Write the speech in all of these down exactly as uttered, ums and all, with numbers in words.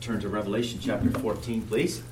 Turn to Revelation chapter fourteen, please.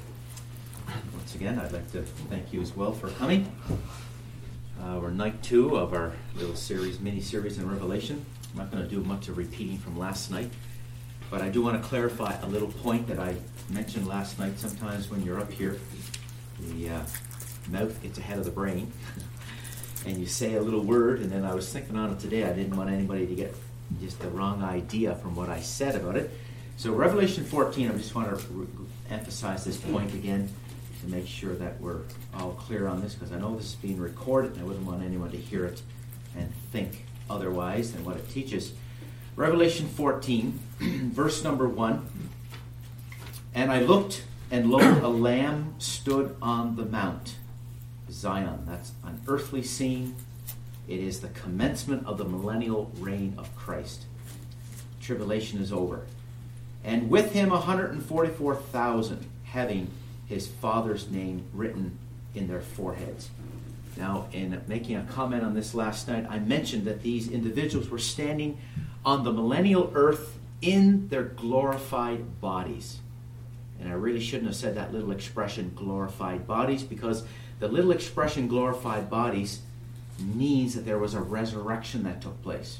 Once again, I'd like to thank you as well for coming. Uh, we're night two of our little series, mini-series in Revelation. I'm not going to do much of repeating from last night, but I do want to clarify a little point that I mentioned last night. Sometimes when you're up here, the uh, mouth gets ahead of the brain, and you say a little word, and then I was thinking on it today. I didn't want anybody to get just the wrong idea from what I said about it. So Revelation fourteen, I just want to re- emphasize this point again to make sure that we're all clear on this, because I know this is being recorded and I wouldn't want anyone to hear it and think otherwise than what it teaches. Revelation fourteen, verse number one. And I looked, and lo, a lamb stood on the mount, Zion. That's an earthly scene. It is the commencement of the millennial reign of Christ. Tribulation is over. And with him one hundred forty-four thousand, having his Father's name written in their foreheads. Now, in making a comment on this last night, I mentioned that these individuals were standing on the millennial earth in their glorified bodies. And I really shouldn't have said that little expression, glorified bodies, because the little expression, glorified bodies, means that there was a resurrection that took place.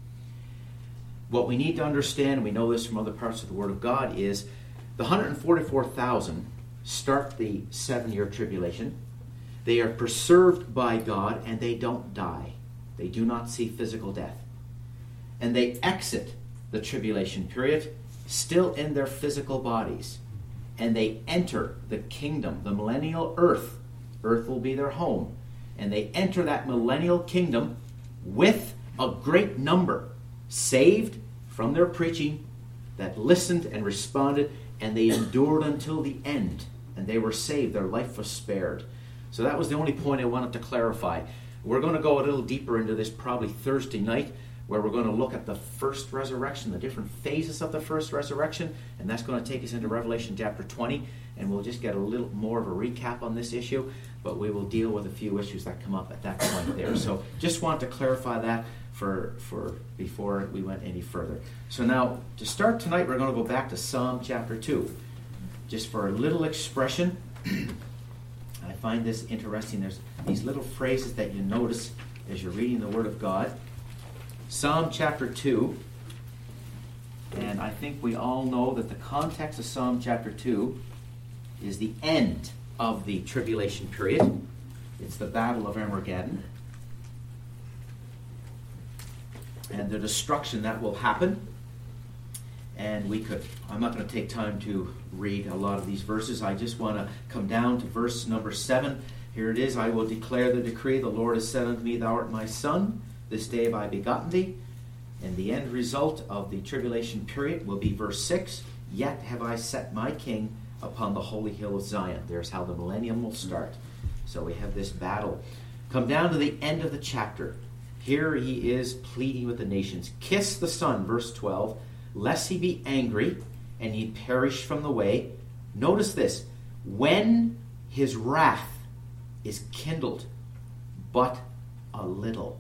What we need to understand, we know this from other parts of the Word of God, is the one hundred forty-four thousand start the seven-year tribulation. They are preserved by God, and they don't die. They do not see physical death. And they exit the tribulation period still in their physical bodies. And they enter the kingdom, the millennial earth. Earth will be their home. And they enter that millennial kingdom with a great number saved from their preaching that listened and responded, and they endured until the end, and they were saved. Their life was spared. So that was the only point I wanted to clarify. We're going to go a little deeper into this probably Thursday night, where we're going to look at the first resurrection, the different phases of the first resurrection, and that's going to take us into Revelation chapter twenty, and we'll just get a little more of a recap on this issue, but we will deal with a few issues that come up at that point there. So just want to clarify that for for before we went any further. So now, to start tonight, we're going to go back to Psalm chapter two, just for a little expression. I find this interesting. There's these little phrases that you notice as you're reading the Word of God. Psalm chapter two, and I think we all know that the context of Psalm chapter two is the end of the tribulation period. It's the Battle of Armageddon, and the destruction that will happen. And we could, I'm not going to take time to read a lot of these verses. I just want to come down to verse number seven. Here it is. I will declare the decree. The Lord has said unto me, Thou art my son. This day have I begotten thee. And the end result of the tribulation period will be verse six. Yet have I set my king upon the holy hill of Zion. There's how the millennium will start. So we have this battle. Come down to the end of the chapter. Here he is pleading with the nations. Kiss the Son, verse twelve, lest he be angry and ye perish from the way. Notice this. When his wrath is kindled but a little.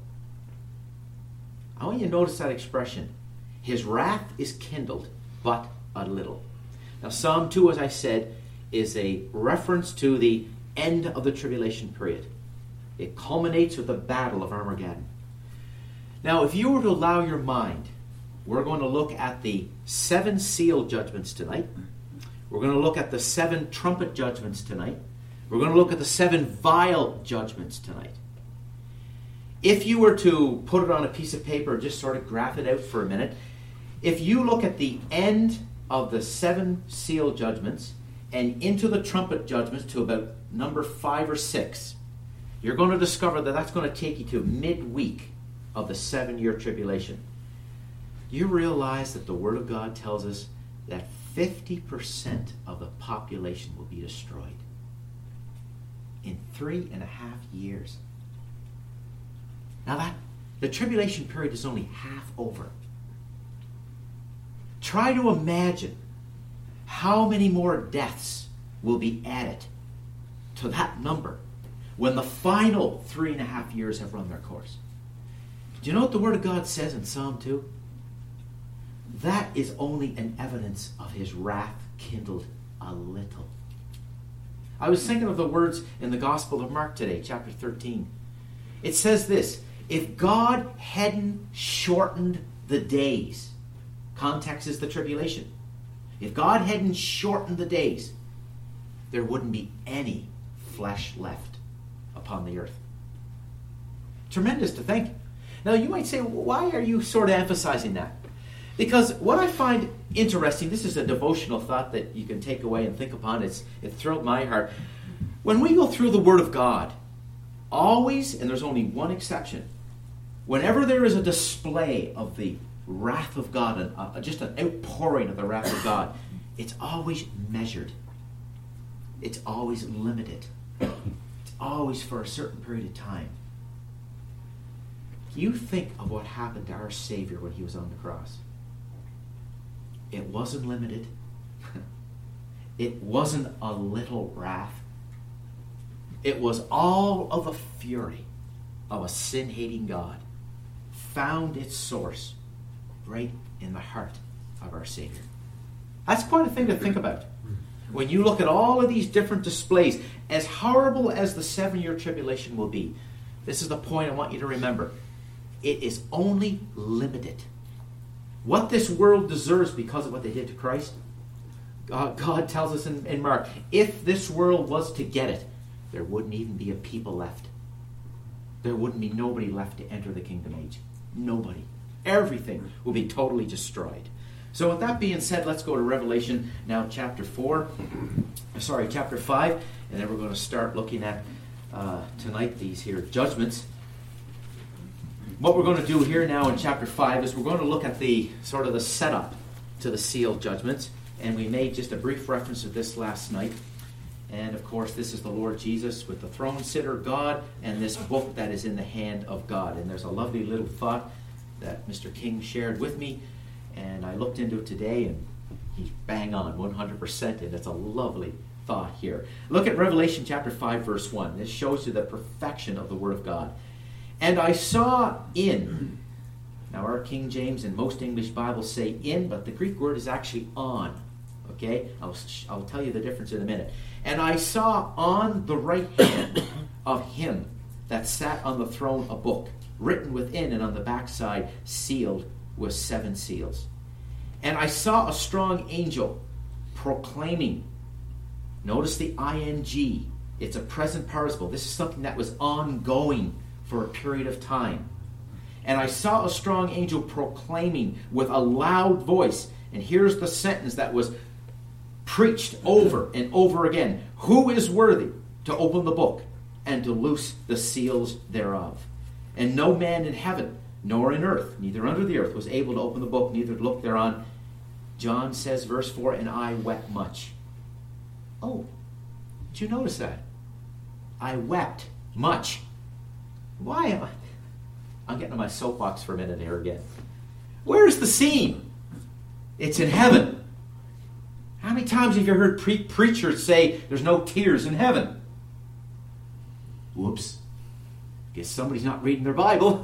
I want you to notice that expression. His wrath is kindled but a little. Now Psalm two, as I said, is a reference to the end of the tribulation period. It culminates with the Battle of Armageddon. Now, if you were to allow your mind, we're going to look at the seven seal judgments tonight. We're going to look at the seven trumpet judgments tonight. We're going to look at the seven vial judgments tonight. If you were to put it on a piece of paper, just sort of graph it out for a minute, if you look at the end of the seven seal judgments and into the trumpet judgments to about number five or six, you're going to discover that that's going to take you to midweek of the seven-year tribulation. You realize that the Word of God tells us that fifty percent of the population will be destroyed in three and a half years. Now that the tribulation period is only half over. Try to imagine how many more deaths will be added to that number when the final three and a half years have run their course. Do you know what the Word of God says in Psalm two? that is only an evidence of his wrath kindled a little. I was thinking of the words in the Gospel of Mark today, chapter thirteen. It says this, if God hadn't shortened the days, context is the tribulation. If God hadn't shortened the days, there wouldn't be any flesh left upon the earth. Tremendous to think. Now you might say, why are you sort of emphasizing that? Because what I find interesting, this is a devotional thought that you can take away and think upon. It's, it thrilled my heart. When we go through the Word of God, always, and there's only one exception, whenever there is a display of the wrath of God, and uh, just an outpouring of the wrath of God, it's always measured. It's always limited. It's always for a certain period of time. You think of what happened to our Savior when he was on the cross. It wasn't limited. It wasn't a little wrath. It was all of the fury of a sin-hating God found its source right in the heart of our Savior. That's quite a thing to think about. When you look at all of these different displays, as horrible as the seven-year tribulation will be, this is the point I want you to remember. It is only limited. What this world deserves because of what they did to Christ, God, God tells us in, in Mark, if this world was to get it, there wouldn't even be a people left. There wouldn't be nobody left to enter the kingdom age. Nobody. Everything will be totally destroyed. So with that being said, let's go to Revelation now, chapter four. Sorry, chapter five. And then we're going to start looking at uh, tonight these here judgments. What we're going to do here now in chapter five is we're going to look at the sort of the setup to the seal judgments. And we made just a brief reference to this last night. And of course, this is the Lord Jesus with the throne sitter, God, and this book that is in the hand of God. And there's a lovely little thought that Mister King shared with me. And I looked into it today, and he's bang on, one hundred percent. And it's a lovely thought here. Look at Revelation chapter five, verse one. This shows you the perfection of the Word of God. And I saw in. Now our King James and most English Bibles say in, but the Greek word is actually on. Okay? I'll, I'll tell you the difference in a minute. And I saw on the right hand of him that sat on the throne a book, written within and on the backside, sealed with seven seals. And I saw a strong angel proclaiming. Notice the ing. It's a present participle. This is something that was ongoing for a period of time. And I saw a strong angel proclaiming with a loud voice. And here's the sentence that was preached over and over again. Who is worthy to open the book and to loose the seals thereof? And no man in heaven, nor in earth, neither under the earth, was able to open the book, neither to look thereon. John says, verse four, and I wept much. Oh, did you notice that? I wept much. Why am I? I'm getting on my soapbox for a minute here again. Where's the scene? It's in heaven. How many times have you heard pre- preachers say there's no tears in heaven? Whoops. Guess somebody's not reading their Bible.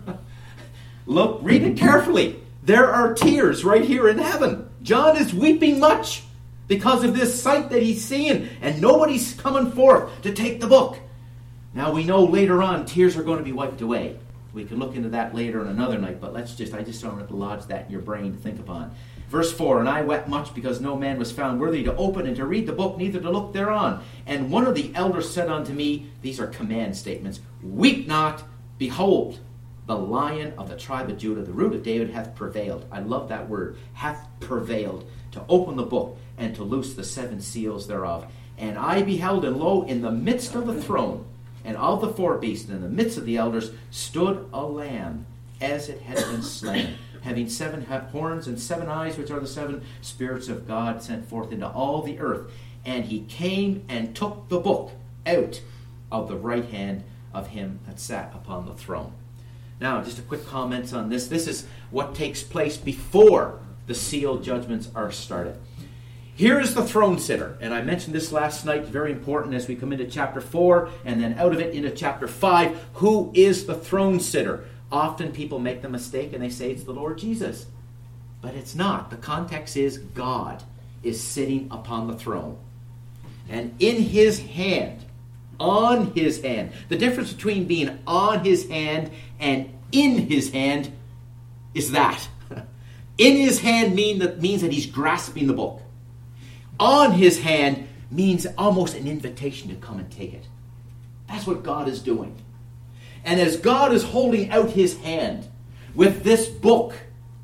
Look, read it carefully. There are tears right here in heaven. John is weeping much because of this sight that he's seeing, and nobody's coming forth to take the book. Now we know later on tears are going to be wiped away. We can look into that later on another night, but let's just, I just want to lodge that in your brain to think upon. Verse four, and I wept much because no man was found worthy to open and to read the book, neither to look thereon. And one of the elders said unto me, these are command statements, weep not, behold, the Lion of the tribe of Judah, the root of David, hath prevailed. I love that word, hath prevailed, to open the book and to loose the seven seals thereof. And I beheld, and lo, in the midst of the throne, and of the four beasts, and in the midst of the elders, stood a lamb, as it had been slain, having seven horns and seven eyes, which are the seven spirits of God sent forth into all the earth. And he came and took the book out of the right hand of him that sat upon the throne. Now, just a quick comment on this. This is what takes place before the seal judgments are started. Here is the throne sitter, and I mentioned this last night, very important as we come into chapter four, and then out of it into chapter five. Who is the throne sitter? Often people make the mistake and they say it's the Lord Jesus. But it's not. The context is God is sitting upon the throne. And in his hand, on his hand, the difference between being on his hand and in his hand is that. In his hand mean that, means that he's grasping the book. On his hand means almost an invitation to come and take it. That's what God is doing. And as God is holding out his hand with this book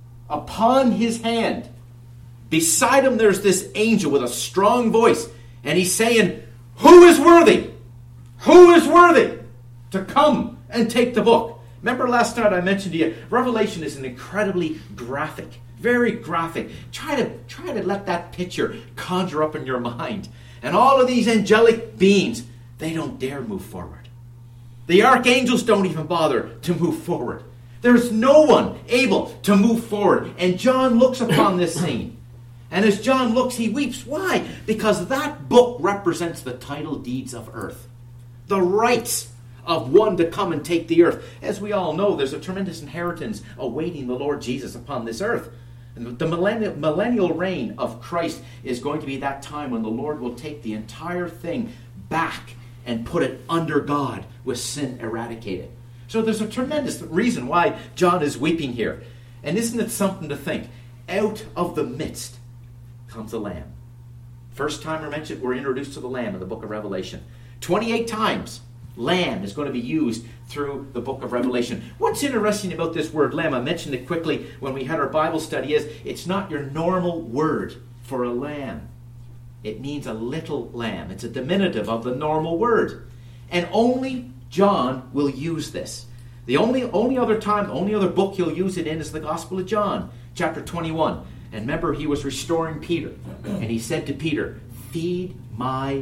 upon his hand, beside him there's this angel with a strong voice, and he's saying, who is worthy? Who is worthy to come and take the book? Remember last night I mentioned to you, Revelation is an incredibly graphic, very graphic. Try to, try to let that picture conjure up in your mind. And all of these angelic beings, they don't dare move forward. The archangels don't even bother to move forward. There's no one able to move forward. And John looks upon this scene. And as John looks, he weeps. Why? Because that book represents the title deeds of earth. The rights of one to come and take the earth. As we all know, there's a tremendous inheritance awaiting the Lord Jesus upon this earth. And the millennial, millennial reign of Christ is going to be that time when the Lord will take the entire thing back and put it under God with sin eradicated. So there's a tremendous reason why John is weeping here. And isn't it something to think? Out of the midst comes the Lamb. First time we're mentioned, we're introduced to the Lamb in the book of Revelation. twenty-eight times Lamb is going to be used through the book of Revelation. What's interesting about this word Lamb, I mentioned it quickly when we had our Bible study, is it's not your normal word for a lamb. It means a little lamb. It's a diminutive of the normal word. And only John will use this. The only, only other time, the only other book he'll use it in is the Gospel of John, chapter twenty-one. And remember, he was restoring Peter. And he said to Peter, feed my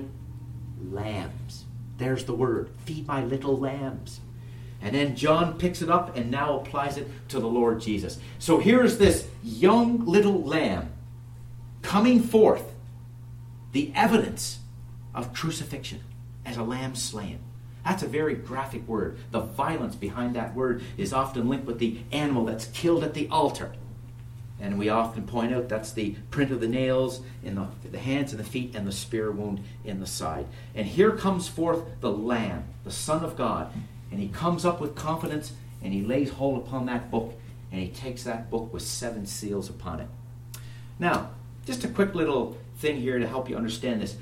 lambs. There's the word. Feed my little lambs. And then John picks it up and now applies it to the Lord Jesus. So here's this young little lamb coming forth, the evidence of crucifixion as a lamb slain. That's a very graphic word. The violence behind that word is often linked with the animal that's killed at the altar. And we often point out that's the print of the nails in the, the hands and the feet and the spear wound in the side. And here comes forth the Lamb, the Son of God. And he comes up with confidence and he lays hold upon that book. And he takes that book with seven seals upon it. Now, just a quick little thing here to help you understand this.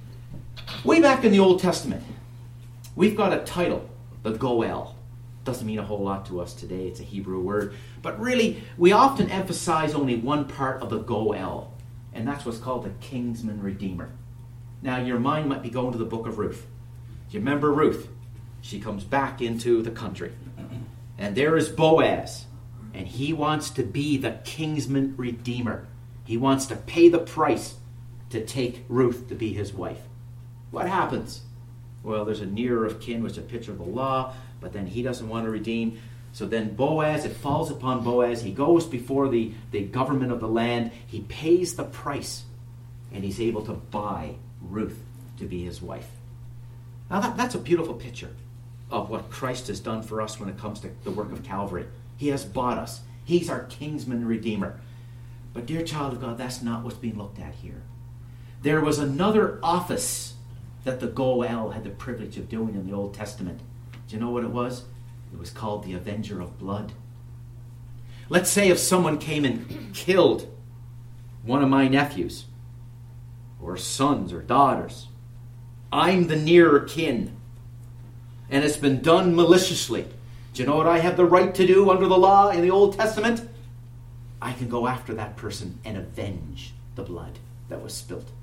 Way back in the Old Testament, we've got a title, the Goel. Doesn't mean a whole lot to us today. It's a Hebrew word. But really, we often emphasize only one part of the Goel. And that's what's called the Kinsman Redeemer. Now, your mind might be going to the book of Ruth. Do you remember Ruth? She comes back into the country. And there is Boaz. And he wants to be the Kinsman Redeemer. He wants to pay the price to take Ruth to be his wife. What happens? Well, there's a nearer of kin, which is a picture of the law, but then he doesn't want to redeem. So then Boaz, it falls upon Boaz. He goes before the, the government of the land. He pays the price, and he's able to buy Ruth to be his wife. Now that, that's a beautiful picture of what Christ has done for us when it comes to the work of Calvary. He has bought us. He's our kinsman redeemer. But dear child of God, that's not what's being looked at here. There was another office that the Goel had the privilege of doing in the Old Testament. Do you know what it was? It was called the Avenger of Blood. Let's say if someone came and killed one of my nephews, or sons or daughters. I'm the nearer kin. And it's been done maliciously. Do you know what I have the right to do under the law in the Old Testament? I can go after that person and avenge the blood that was spilt.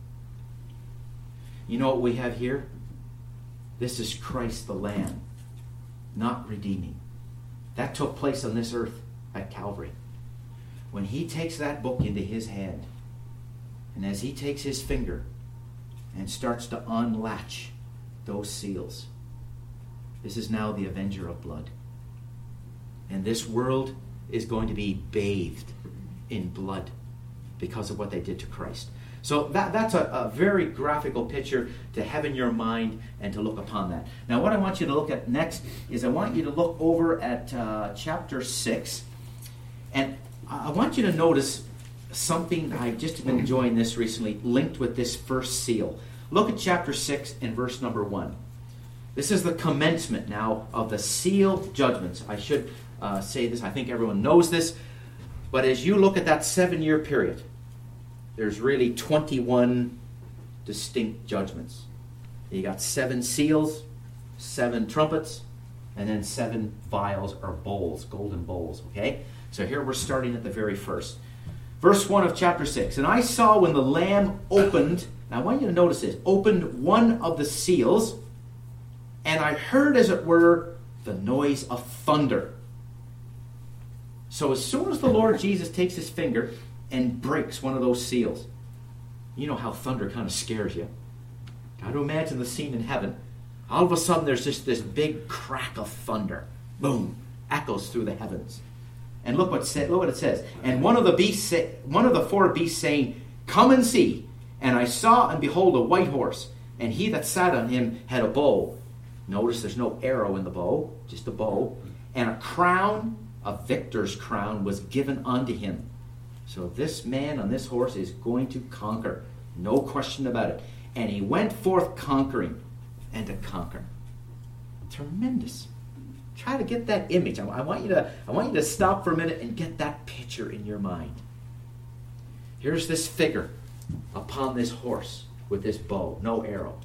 You know what we have here? This is Christ the Lamb, not redeeming. That took place on this earth at Calvary. When he takes that book into his hand, and as he takes his finger and starts to unlatch those seals, this is now the Avenger of Blood. And this world is going to be bathed in blood because of what they did to Christ. So that, that's a, a very graphical picture to have in your mind and to look upon that. Now what I want you to look at next is I want you to look over at uh, chapter six. And I want you to notice something I've just been enjoying this recently, linked with this first seal. Look at chapter six and verse number one. This is the commencement now of the seal judgments. I should uh, say this. I think everyone knows this. But as you look at that seven-year period, there's really twenty-one distinct judgments. You got seven seals, seven trumpets, and then seven vials or bowls, golden bowls, okay? So here we're starting at the very first. Verse one of chapter six. And I saw when the Lamb opened, now I want you to notice this, opened one of the seals, and I heard, as it were, the noise of thunder. So as soon as the Lord Jesus takes his finger and breaks one of those seals, you know how thunder kind of scares you. Try to imagine the scene in heaven. All of a sudden there's just this big crack of thunder. Boom. Echoes through the heavens. And look what, say, look what it says. And one of the beasts, one of the four beasts saying, "Come and see." And I saw, and behold, a white horse, and he that sat on him had a bow. Notice there's no arrow in the bow, just a bow. And a crown, a victor's crown, was given unto him. So this man on this horse is going to conquer. No question about it. And he went forth conquering and to conquer. Tremendous. Try to get that image. I, I want you to, I want you to stop for a minute and get that picture in your mind. Here's this figure upon this horse with this bow, no arrow.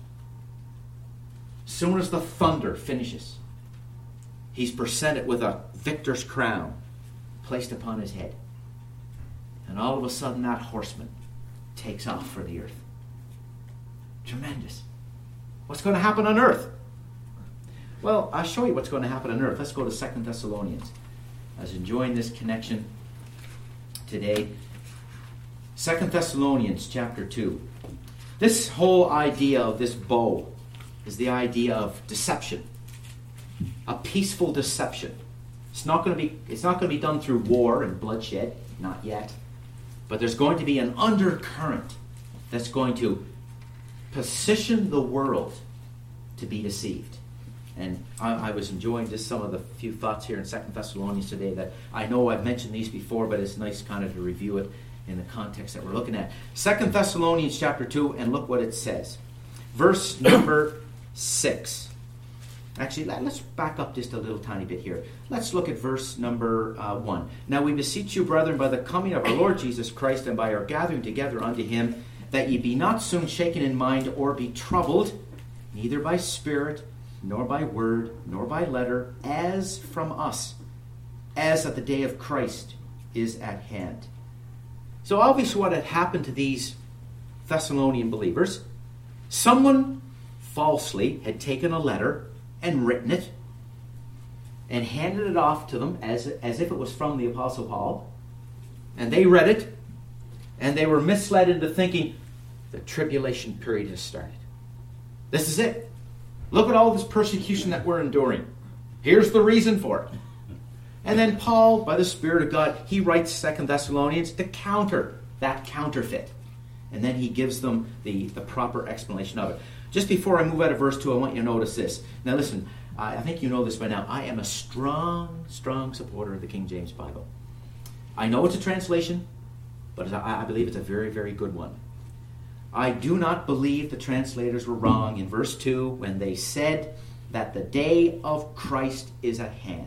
Soon as the thunder finishes, he's presented with a victor's crown placed upon his head. And all of a sudden that horseman takes off for the earth. Tremendous. What's going to happen on earth? Well, I'll show you what's going to happen on earth. Let's go to Second Thessalonians. I was enjoying this connection today. Second Thessalonians chapter two. This whole idea of this bow is the idea of deception. A peaceful deception. It's not going to be, it's not going to be done through war and bloodshed, not yet. But there's going to be an undercurrent that's going to position the world to be deceived. And I, I was enjoying just some of the few thoughts here in Second Thessalonians today that I know I've mentioned these before, but it's nice kind of to review it in the context that we're looking at. Second Thessalonians chapter two, and look what it says. Verse number six. Actually, let, let's back up just a little tiny bit here. Let's look at verse number uh, one. Now we beseech you, brethren, by the coming of our Lord Jesus Christ and by our gathering together unto him, that ye be not soon shaken in mind or be troubled, neither by spirit, nor by word, nor by letter, as from us, as that the day of Christ is at hand. So obviously what had happened to these Thessalonian believers, someone falsely had taken a letter and written it and handed it off to them as, as if it was from the Apostle Paul. And they read it, and they were misled into thinking the tribulation period has started. This is it. Look at all this persecution that we're enduring. Here's the reason for it. And then Paul, by the Spirit of God, he writes Second Thessalonians to counter that counterfeit. And then he gives them the, the proper explanation of it. Just before I move out of verse two, I want you to notice this. Now listen, I think you know this by now. I am a strong, strong supporter of the King James Bible. I know it's a translation, but I believe it's a very, very good one. I do not believe the translators were wrong in verse two when they said that the day of Christ is at hand.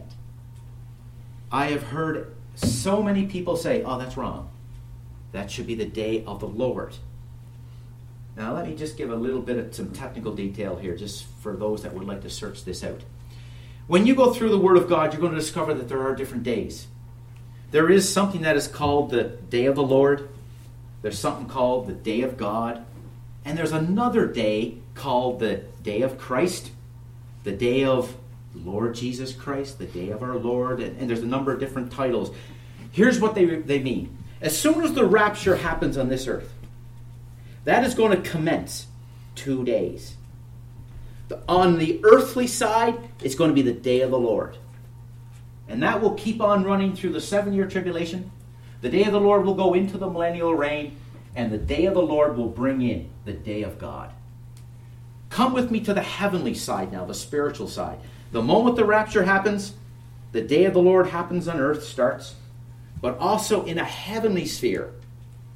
I have heard so many people say, oh, that's wrong. That should be the day of the Lord. Now, let me just give a little bit of some technical detail here, just for those that would like to search this out. When you go through the Word of God, you're going to discover that there are different days. There is something that is called the day of the Lord. There's something called the day of God. And there's another day called the day of Christ, the day of Lord Jesus Christ, the day of our Lord. And, and there's a number of different titles. Here's what they, they mean. As soon as the rapture happens on this earth, that is going to commence two days. The, on the earthly side, it's going to be the day of the Lord. And that will keep on running through the seven-year tribulation. The day of the Lord will go into the millennial reign, and the day of the Lord will bring in the day of God. Come with me to the heavenly side now, the spiritual side. The moment the rapture happens, the day of the Lord happens on earth, starts, but also in a heavenly sphere.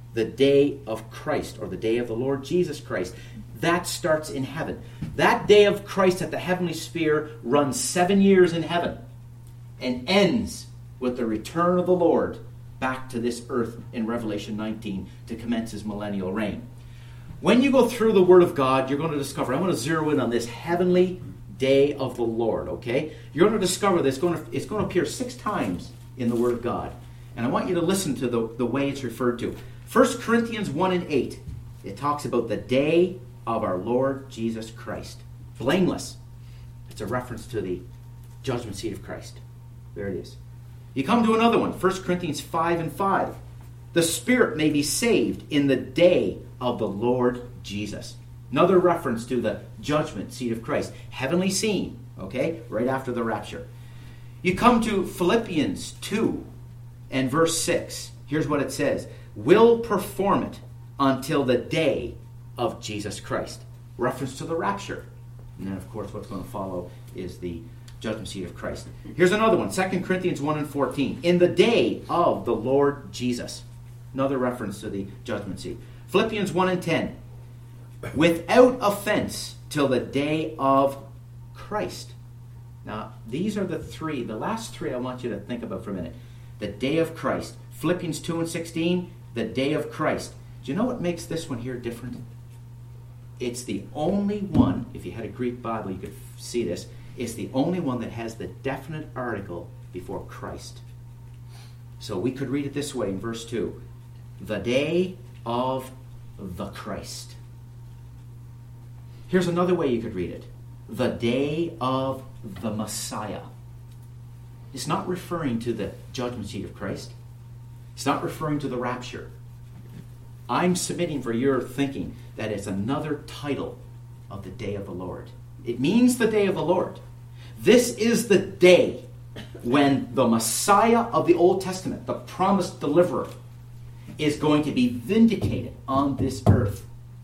the day of Christ, or the day of the Lord Jesus Christ. That starts in heaven. That day of Christ at the heavenly sphere runs seven years in heaven and ends with the return of the Lord back to this earth in Revelation nineteen to commence his millennial reign. When you go through the Word of God, you're going to discover, I'm going to zero in on this heavenly day of the Lord, okay? You're going to discover that it's going to, it's going to appear six times in the Word of God. And I want you to listen to the, the way it's referred to. First Corinthians one and eight, it talks about the day of our Lord Jesus Christ. Blameless. It's a reference to the judgment seat of Christ. There it is. You come to another one, First Corinthians five and five. The spirit may be saved in the day of the Lord Jesus. Another reference to the judgment seat of Christ. Heavenly scene, okay? Right after the rapture. You come to Philippians two and verse six. Here's what it says. Will perform it until the day of Jesus Christ. Reference to the rapture. And then, of course, what's going to follow is the judgment seat of Christ. Here's another one. Second Corinthians one and fourteen. In the day of the Lord Jesus. Another reference to the judgment seat. Philippians one and ten. Without offense till the day of Christ. Now, these are the three, the last three I want you to think about for a minute. The day of Christ. Philippians two and sixteen, the day of Christ. Do you know what makes this one here different? It's the only one, if you had a Greek Bible, you could see this. It's the only one that has the definite article before Christ. So we could read it this way in verse two. The day of the Christ. Here's another way you could read it. The day of the Messiah. It's not referring to the judgment seat of Christ. It's not referring to the rapture. I'm submitting for your thinking that it's another title of the day of the Lord. It means the day of the Lord. This is the day when the Messiah of the Old Testament, the promised deliverer, is going to be vindicated on this earth.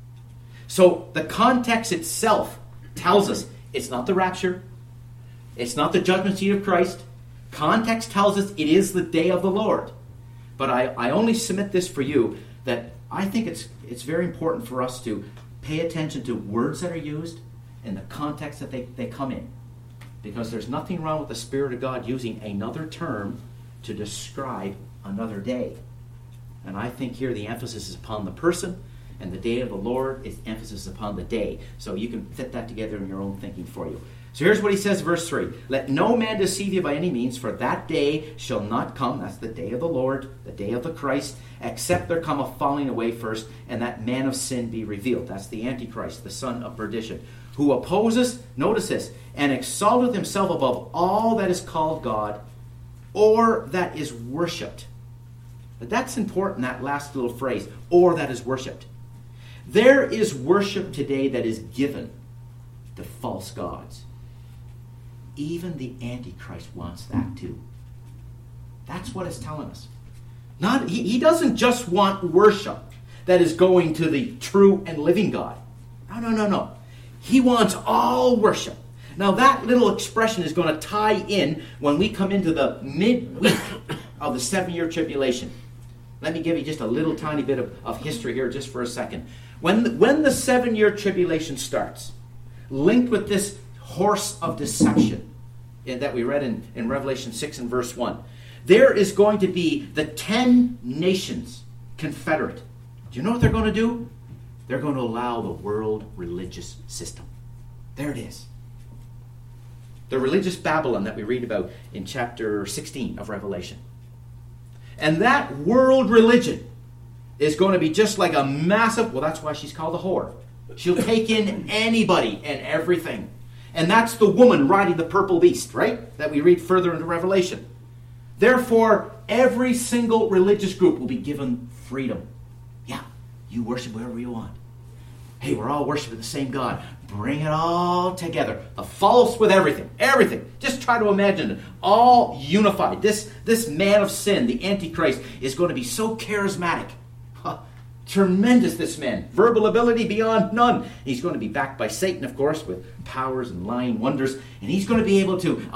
So the context itself tells us it's not the rapture. It's not the judgment seat of Christ. Context tells us it is the day of the Lord. But I, I only submit this for you that I think it's it's very important for us to pay attention to words that are used and the context that they, they come in. Because there's nothing wrong with the Spirit of God using another term to describe another day. And I think here the emphasis is upon the person, and the day of the Lord is emphasis upon the day. So you can fit that together in your own thinking for you. So here's what he says, verse three. Let no man deceive you by any means, for that day shall not come, that's the day of the Lord, the day of the Christ, except there come a falling away first, and that man of sin be revealed. That's the Antichrist, the son of perdition, who opposes, notice this, and exalteth himself above all that is called God, or that is worshipped. But that's important, that last little phrase, or that is worshipped. There is worship today that is given to false gods. Even the Antichrist wants that too. That's what it's telling us. Not he, he doesn't just want worship that is going to the true and living God. No, no, no, no. He wants all worship. Now that little expression is going to tie in when we come into the midweek of the seven-year tribulation. Let me give you just a little tiny bit of, of history here just for a second. When the, when the seven-year tribulation starts, linked with this horse of deception that we read in, in Revelation six and verse one, there is going to be the ten nations confederate. Do you know what they're going to do? They're going to allow the world religious system. There it is. The religious Babylon that we read about in chapter sixteen of Revelation. And that world religion is going to be just like a massive, well, that's why she's called a whore. She'll take in anybody and everything. And that's the woman riding the purple beast, right? That we read further into Revelation. Therefore, every single religious group will be given freedom. Yeah, you worship wherever you want. Hey, we're all worshiping the same God. Bring it all together. The false with everything. Everything. Just try to imagine it. All unified. This, this man of sin, the Antichrist, is going to be so charismatic. Huh. Tremendous, this man. Verbal ability beyond none. He's going to be backed by Satan, of course, with powers and lying wonders. And he's going to be able to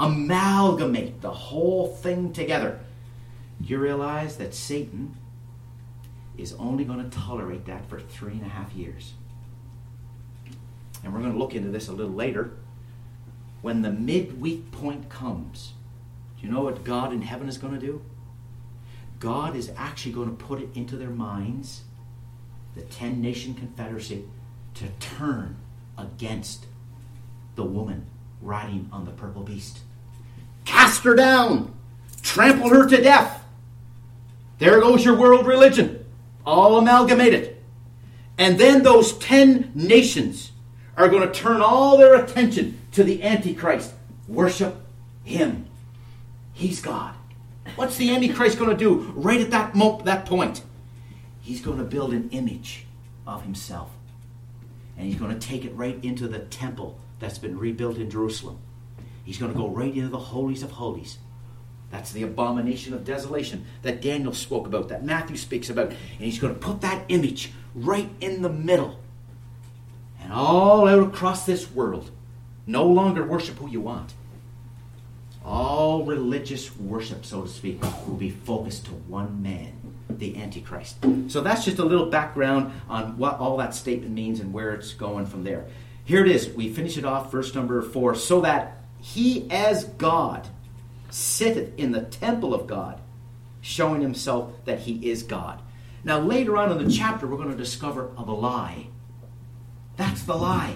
amalgamate the whole thing together. Do you realize that Satan is only going to tolerate that for three and a half years. And we're going to look into this a little later. When the midweek point comes, do you know what God in heaven is going to do? God is actually going to put it into their minds, the ten-nation confederacy, to turn against the woman riding on the purple beast. Cast her down! Trample her to death! There goes your world religion, all amalgamated. And then those ten nations are going to turn all their attention to the Antichrist. Worship him. He's God. What's the Antichrist going to do right at that mo- that point? He's going to build an image of himself. And he's going to take it right into the temple that's been rebuilt in Jerusalem. He's going to go right into the holies of holies. That's the abomination of desolation that Daniel spoke about, that Matthew speaks about. And he's going to put that image right in the middle. And all out across this world, no longer worship who you want. All religious worship, so to speak, will be focused to one man, the Antichrist. So that's just a little background on what all that statement means and where it's going from there. Here it is. We finish it off, verse number four. So that he as God sitteth in the temple of God, showing himself that he is God. Now later on in the chapter, we're going to discover of a lie. That's the lie.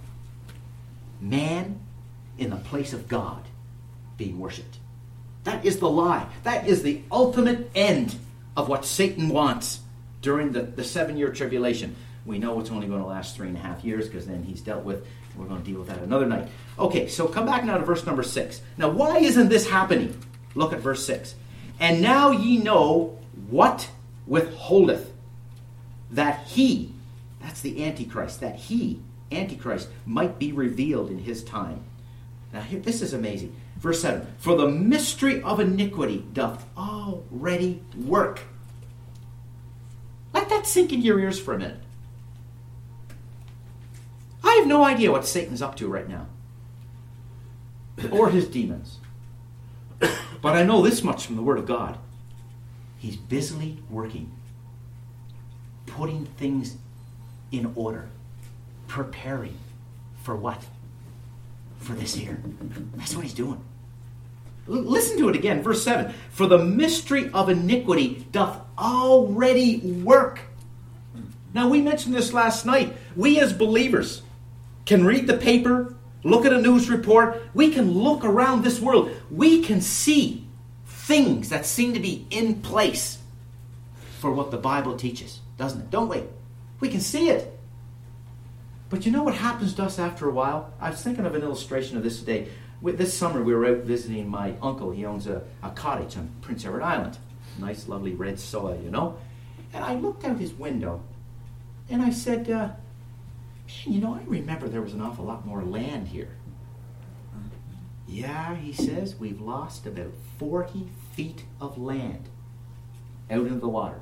Man in the place of God being worshipped. That is the lie. That is the ultimate end of what Satan wants during the, the seven-year tribulation. We know it's only going to last three and a half years because then he's dealt with. We're going to deal with that another night. Okay, so come back now to verse number six. Now, why isn't this happening? Look at verse six. And now ye know what withholdeth, that he, that's the Antichrist, that he, Antichrist, might be revealed in his time. Now, here, this is amazing. Verse seven. For the mystery of iniquity doth already work. Let that sink into your ears for a minute. I have no idea what Satan's up to right now. Or his demons. But I know this much from the Word of God. He's busily working. Putting things in order. Preparing. For what? For this here. That's what he's doing. L- listen to it again. Verse seven. For the mystery of iniquity doth already work. Now we mentioned this last night. We as believers can read the paper, look at a news report. We can look around this world. We can see things that seem to be in place for what the Bible teaches, doesn't it? Don't we? We can see it. But you know what happens to us after a while? I was thinking of an illustration of this today. This summer we were out visiting my uncle. He owns a, a cottage on Prince Edward Island. Nice, lovely red soil, you know. And I looked out his window and I said, uh, man, you know, I remember there was an awful lot more land here. Yeah, he says, we've lost about forty feet of land out into the water.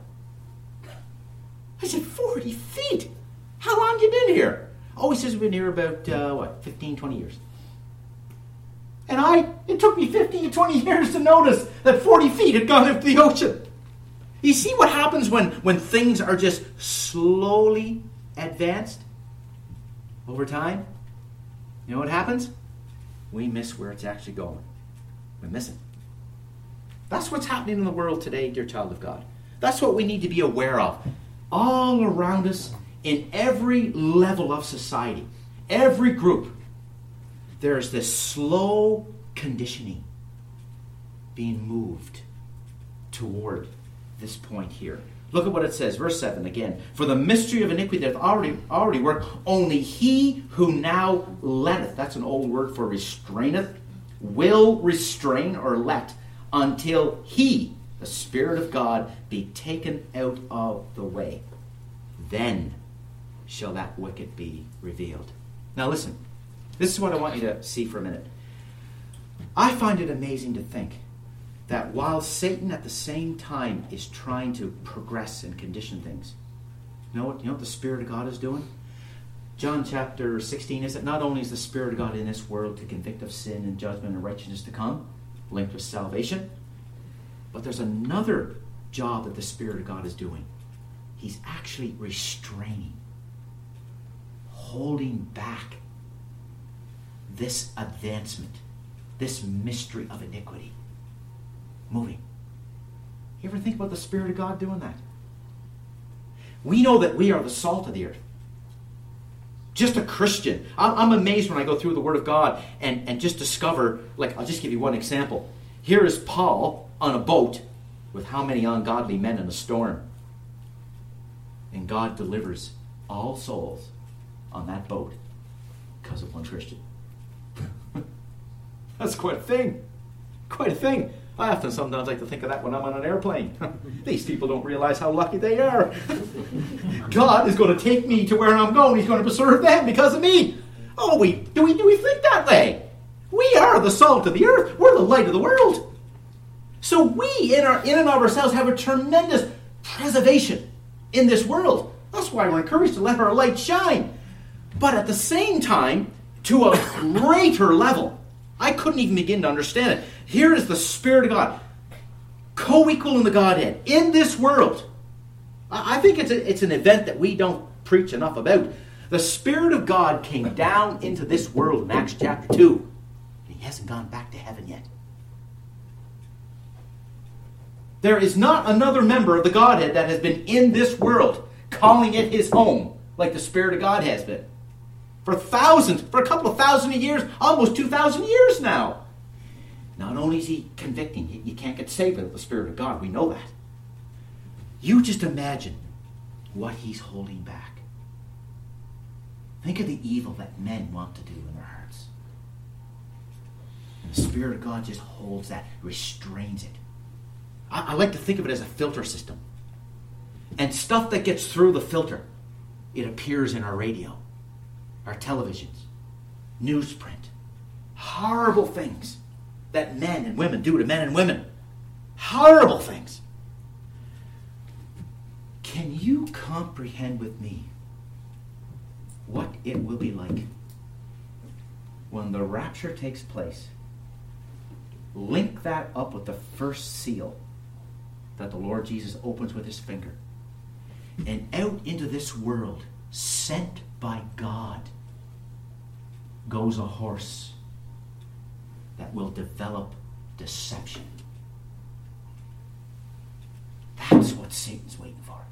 I said, forty feet? How long have you been here? Oh, he says we've been here about, uh, what, fifteen, twenty years. And I, it took me fifteen, twenty years to notice that forty feet had gone into the ocean. You see what happens when, when things are just slowly advanced over time? You know what happens? We miss where it's actually going. We miss it. That's what's happening in the world today, dear child of God. That's what we need to be aware of. All around us, in every level of society, every group, there's this slow conditioning being moved toward this point here. Look at what it says, verse seven again. For the mystery of iniquity doth already, already work, only he who now letteth, that's an old word for restraineth, will restrain or let until he, the Spirit of God, be taken out of the way. Then shall that wicked be revealed. Now listen, this is what I want you to see for a minute. I find it amazing to think that while Satan at the same time is trying to progress and condition things, you know what, you know what the Spirit of God is doing? John chapter sixteen, is it not only is the Spirit of God in this world to convict of sin and judgment and righteousness to come, linked with salvation, but there's another job that the Spirit of God is doing. He's actually restraining, holding back this advancement, this mystery of iniquity, moving. You ever think about the Spirit of God doing that? We know that we are the salt of the earth. Just a Christian. I'm amazed when I go through the Word of God and, and just discover, like, I'll just give you one example. Here is Paul on a boat with how many ungodly men in a storm? And God delivers all souls on that boat because of one Christian. That's quite a thing. Quite a thing. I often sometimes like to think of that when I'm on an airplane. These people don't realize how lucky they are. God is going to take me to where I'm going. He's going to preserve them because of me. Oh, we do we do we think that way? We are the salt of the earth. We're the light of the world. So we, in our in and of ourselves, have a tremendous preservation in this world. That's why we're encouraged to let our light shine. But at the same time, to a greater level, I couldn't even begin to understand it. Here is the Spirit of God, co-equal in the Godhead, in this world. I think it's a, it's an event that we don't preach enough about. The Spirit of God came down into this world in Acts chapter two. He hasn't gone back to heaven yet. There is not another member of the Godhead that has been in this world, calling it his home, like the Spirit of God has been. For thousands, for a couple of thousand years, almost two thousand years now. Not only is he convicting, you can't get saved without the Spirit of God. We know that. You just imagine what he's holding back. Think of the evil that men want to do in their hearts. And the Spirit of God just holds that, restrains it. I, I like to think of it as a filter system. And stuff that gets through the filter, it appears in our radio, our televisions, newsprint. Horrible things that men and women do to men and women. Horrible things. Can you comprehend with me what it will be like when the rapture takes place? Link that up with the first seal that the Lord Jesus opens with his finger. And out into this world, sent by God, goes a horse that will develop deception. That's what Satan's waiting for.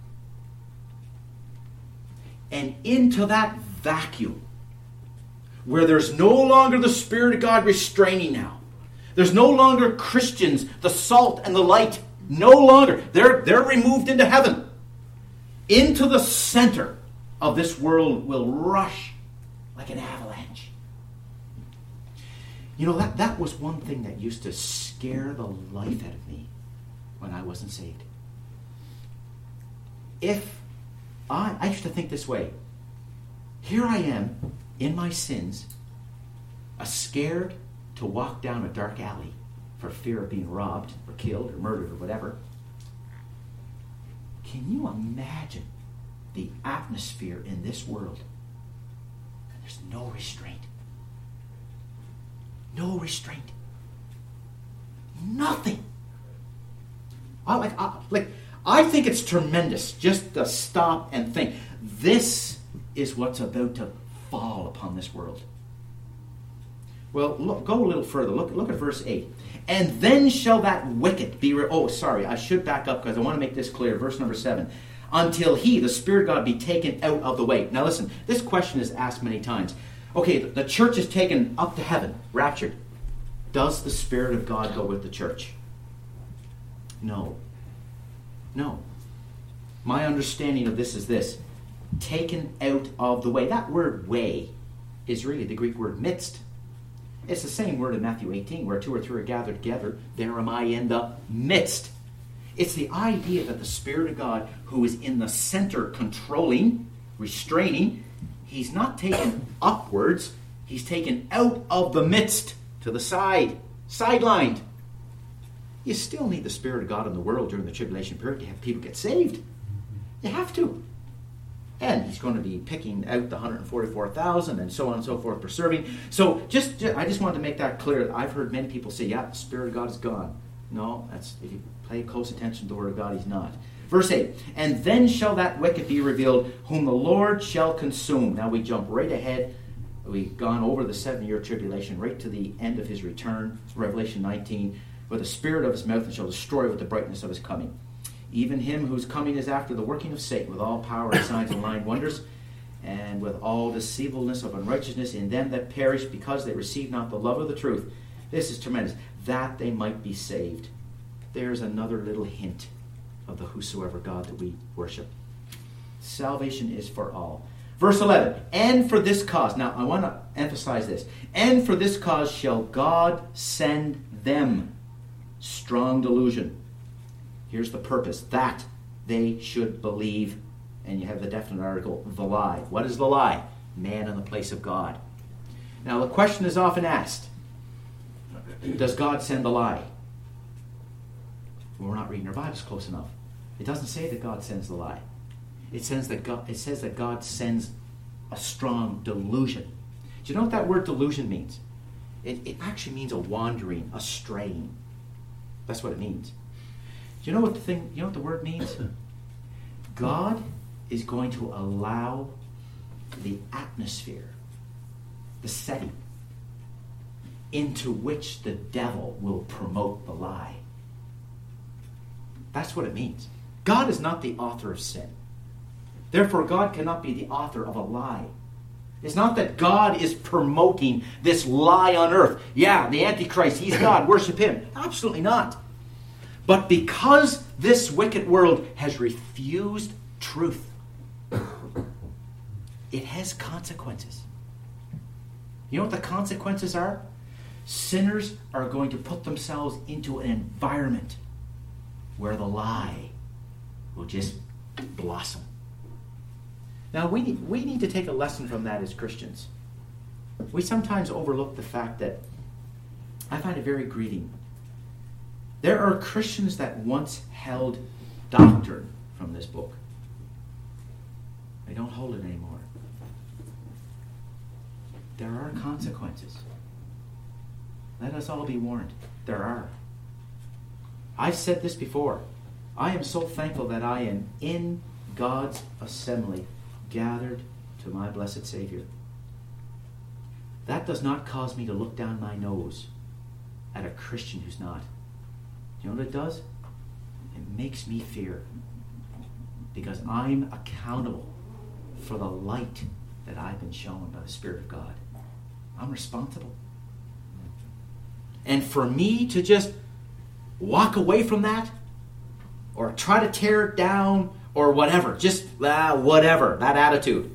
And into that vacuum, where there's no longer the Spirit of God restraining now, there's no longer Christians, the salt and the light, no longer. They're, they're removed into heaven. Into the center of this world will rush like an avalanche. You know, that, that was one thing that used to scare the life out of me when I wasn't saved. If I, I used to think this way. Here I am, in my sins, a scared to walk down a dark alley for fear of being robbed or killed or murdered or whatever. Can you imagine the atmosphere in this world? And there's no restraint. No restraint. Nothing. I like, I, like, I think it's tremendous just to stop and think. This is what's about to fall upon this world. Well, look, go a little further. Look, look at verse eight. And then shall that wicked be... Re- oh, sorry, I should back up because I want to make this clear. Verse number seven. Until he, the Spirit of God, be taken out of the way. Now listen, this question is asked many times. Okay, the church is taken up to heaven, raptured. Does the Spirit of God go with the church? No. No. My understanding of this is this. Taken out of the way. That word way is really the Greek word midst. It's the same word in Matthew eighteen, where two or three are gathered together. There am I in the midst. It's the idea that the Spirit of God, who is in the center controlling, restraining, he's not taken upwards. He's taken out of the midst to the side, sidelined. You still need the Spirit of God in the world during the tribulation period to have people get saved. You have to. And he's going to be picking out the one hundred forty-four thousand and so on and so forth, preserving. So just, just I just wanted to make that clear. I've heard many people say, yeah, the Spirit of God is gone. No, that's if you pay close attention to the Word of God, he's not. Verse eight, and then shall that wicked be revealed, whom the Lord shall consume. Now we jump right ahead. We've gone over the seven-year tribulation right to the end of his return, Revelation nineteen, with the spirit of his mouth and shall destroy with the brightness of his coming. Even him whose coming is after the working of Satan, with all power and signs and lying wonders, and with all deceivableness of unrighteousness in them that perish, because they receive not the love of the truth. This is tremendous. That they might be saved. There's another little hint of the whosoever God that we worship. Salvation is for all. Verse eleven, and for this cause, now I want to emphasize this, and for this cause shall God send them strong delusion. Here's the purpose, that they should believe. And you have the definite article, the lie. What is the lie? Man in the place of God. Now the question is often asked, does God send the lie? Well, we're not reading our Bibles close enough. It doesn't say that God sends the lie. It says that God, it says that God sends a strong delusion. Do you know what that word delusion means? It, it actually means a wandering, a straying. That's what it means. Do you know what the thing? You know what the word means? God is going to allow the atmosphere, the setting, into which the devil will promote the lie. That's what it means. God is not the author of sin. Therefore, God cannot be the author of a lie. It's not that God is promoting this lie on earth. Yeah, the Antichrist, he's God, worship him. Absolutely not. But because this wicked world has refused truth, it has consequences. You know what the consequences are? Sinners are going to put themselves into an environment where the lie will just blossom. Now, we need, we need to take a lesson from that as Christians. We sometimes overlook the fact that I find it very grieving. There are Christians that once held doctrine from this book. They don't hold it anymore. There are consequences. Let us all be warned. There are. I've said this before. I am so thankful that I am in God's assembly, gathered to my blessed Savior. That does not cause me to look down my nose at a Christian who's not. Do you know what it does? It makes me fear. Because I'm accountable for the light that I've been shown by the Spirit of God. I'm responsible. And for me to just walk away from that, or try to tear it down, or whatever, just ah, whatever, that attitude.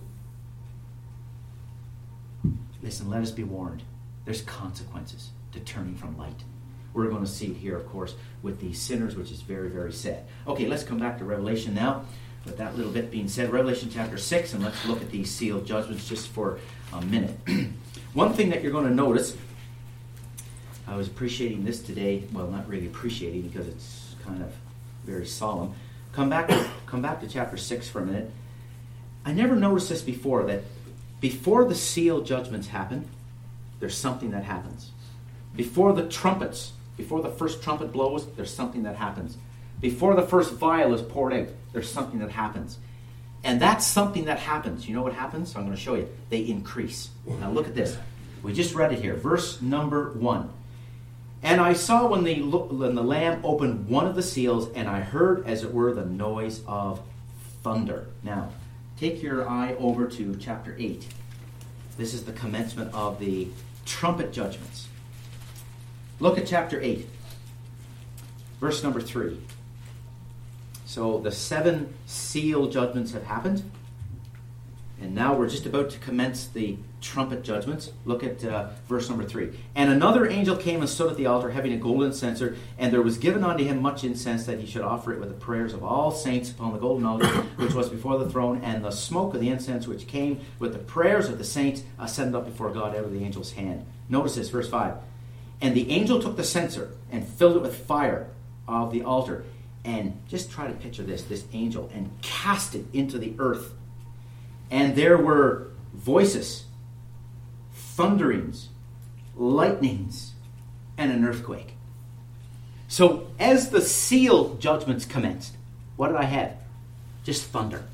Listen, let us be warned. There's consequences to turning from light. We're going to see it here, of course, with these sinners, which is very, very sad. Okay, let's come back to Revelation now. With that little bit being said, Revelation chapter six, and let's look at these sealed judgments just for a minute. One thing that you're going to notice, I was appreciating this today, well, not really appreciating because it's kind of very solemn. Come back, come back to chapter six for a minute. I never noticed this before, that before the seal judgments happen, there's something that happens. Before the trumpets, before the first trumpet blows, there's something that happens. Before the first vial is poured out, there's something that happens. And that's something that happens. You know what happens? I'm going to show you. They increase. Now look at this. We just read it here. Verse number one. And I saw when the, when the Lamb opened one of the seals, and I heard, as it were, the noise of thunder. Now, take your eye over to chapter eight. This is the commencement of the trumpet judgments. Look at chapter eight. Verse number three. So the seven seal judgments have happened. And now we're just about to commence the trumpet judgments. Look at uh, verse number three. And another angel came and stood at the altar, having a golden censer, and there was given unto him much incense, that he should offer it with the prayers of all saints upon the golden altar, which was before the throne. And the smoke of the incense which came with the prayers of the saints ascended up before God out of the angel's hand. Notice this, verse five. And the angel took the censer and filled it with fire of the altar. And just try to picture this, this angel, and cast it into the earth. And there were voices, thunderings, lightnings, and an earthquake. So as the seal judgments commenced, what did I have? Just thunder.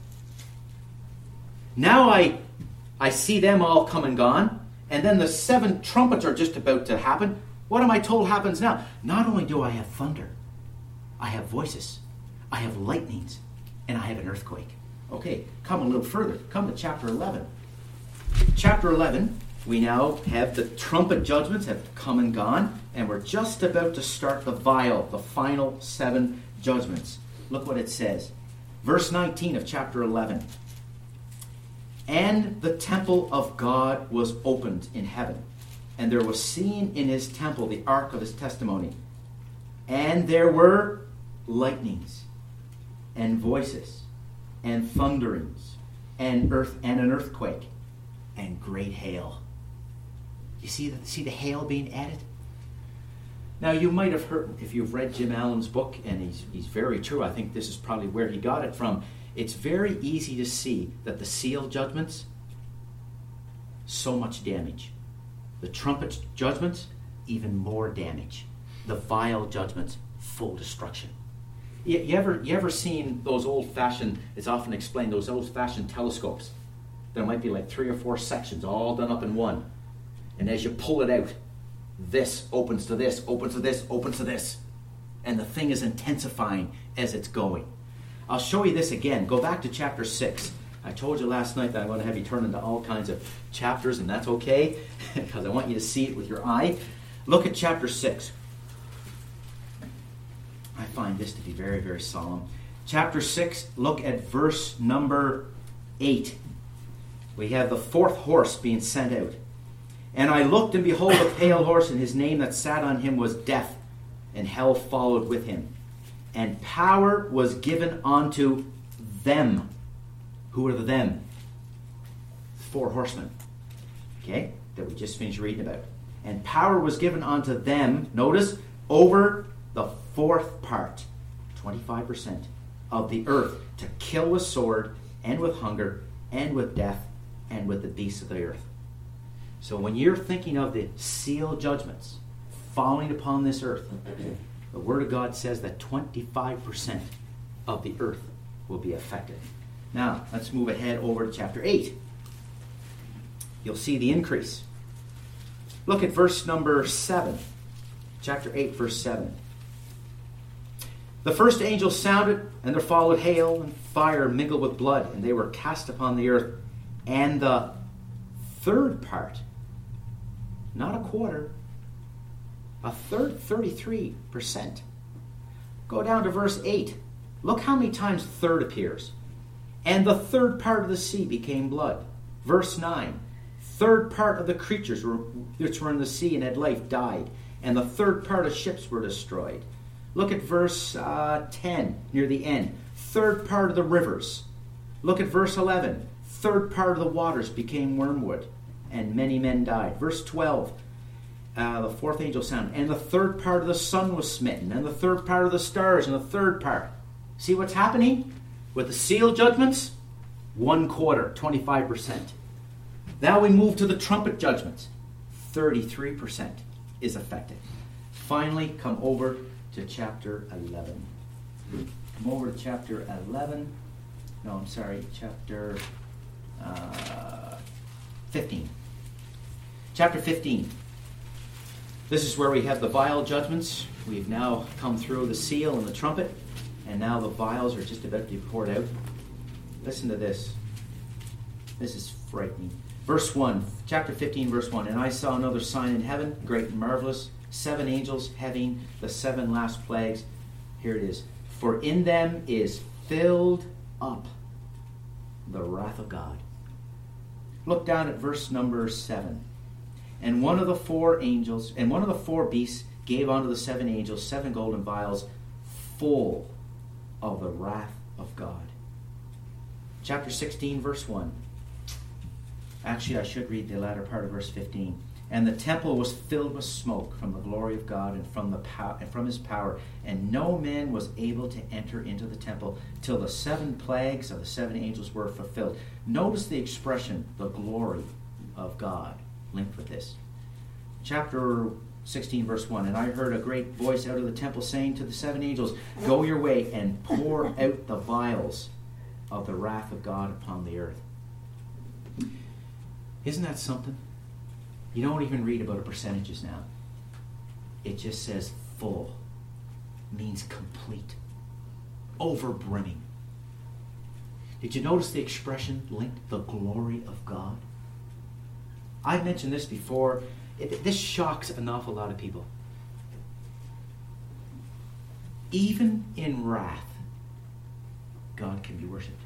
Now I, I see them all come and gone, and then the seven trumpets are just about to happen. What am I told happens now? Not only do I have thunder, I have voices, I have lightnings, and I have an earthquake. Okay, come a little further. Come to chapter eleven. Chapter eleven, we now have the trumpet judgments have come and gone, and we're just about to start the vial, the final seven judgments. Look what it says. Verse nineteen of chapter eleven. And the temple of God was opened in heaven, and there was seen in his temple the ark of his testimony. And there were lightnings, and voices, and thunderings, and earth and an earthquake, and great hail. You see the, see the hail being added? Now you might have heard, if you've read Jim Allen's book, and he's, he's very true, I think this is probably where he got it from, it's very easy to see that the seal judgments, so much damage. The trumpet judgments, even more damage. The vial judgments, full destruction. You, you ever you ever seen those old-fashioned, it's often explained, those old-fashioned telescopes? There might be like three or four sections all done up in one. And as you pull it out, this opens to this, opens to this, opens to this. And the thing is intensifying as it's going. I'll show you this again. Go back to chapter six. I told you last night that I'm going to have you turn into all kinds of chapters, and that's okay, because I want you to see it with your eye. Look at chapter six. I find this to be very, very solemn. Chapter six, look at verse number eight. We have the fourth horse being sent out. And I looked, and behold, a pale horse, and his name that sat on him was Death, and hell followed with him. And power was given unto them. Who are the them? Four horsemen. Okay? That we just finished reading about. And power was given unto them, notice, over the fourth part, twenty-five percent, of the earth, to kill with sword, and with hunger, and with death, and with the beasts of the earth. So when you're thinking of the seal judgments falling upon this earth, the Word of God says that twenty-five percent of the earth will be affected. Now, let's move ahead over to chapter eight. You'll see the increase. Look at verse number seven. Chapter eight, verse seven. The first angel sounded, and there followed hail and fire mingled with blood, and they were cast upon the earth. And the third part, not a quarter, a third, thirty-three percent. Go down to verse eight. Look how many times third appears. And the third part of the sea became blood. Verse nine. Third part of the creatures which were in the sea and had life died. And the third part of ships were destroyed. Look at verse uh, ten, near the end. Third part of the rivers. Look at verse eleven. Third part of the waters became wormwood, and many men died. Verse twelve. Uh, the fourth angel sounded, and the third part of the sun was smitten, and the third part of the stars, and the third part. See what's happening? With the seal judgments, one quarter, twenty-five percent. Now we move to the trumpet judgments. thirty-three percent is affected. Finally, come over to chapter eleven. Come over to chapter eleven. No, I'm sorry, chapter uh, fifteen. Chapter fifteen. This is where we have the vial judgments. We've now come through the seal and the trumpet, and now the vials are just about to be poured out. Listen to this. This is frightening. Verse one, chapter fifteen, verse one. And I saw another sign in heaven, great and marvelous, seven angels having the seven last plagues. Here it is. For in them is filled up the wrath of God. Look down at verse number seven. And one of the four angels, and one of the four beasts gave unto the seven angels seven golden vials full of the wrath of God. Chapter sixteen, verse one. Actually, I should read the latter part of verse fifteen. And the temple was filled with smoke from the glory of God and from the pow- and from his power, and no man was able to enter into the temple till the seven plagues of the seven angels were fulfilled. Notice the expression, the glory of God, linked with this. Chapter sixteen verse one, and I heard a great voice out of the temple saying to the seven angels, go your way and pour out the vials of the wrath of God upon the earth. Isn't that something? You don't even read about the percentages now. It just says full. Means complete. Overbrimming. Did you notice the expression linked the glory of God? I've mentioned this before. It, this shocks an awful lot of people. Even in wrath, God can be worshipped.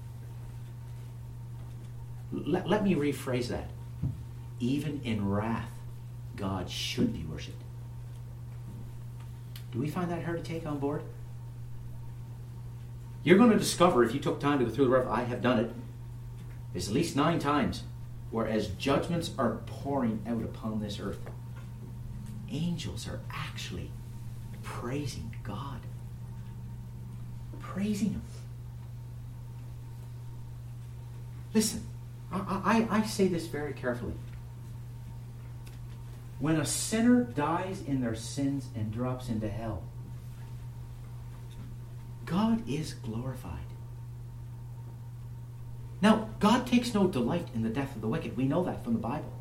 Let, let me rephrase that. Even in wrath, God should be worshipped. Do we find that hard to take on board? You're going to discover, if you took time to go through the Revelation, I have done it, there's at least nine times where as judgments are pouring out upon this earth, angels are actually praising God. Praising Him. Listen, I, I, I say this very carefully. When a sinner dies in their sins and drops into hell, God is glorified. Now, God takes no delight in the death of the wicked. We know that from the Bible.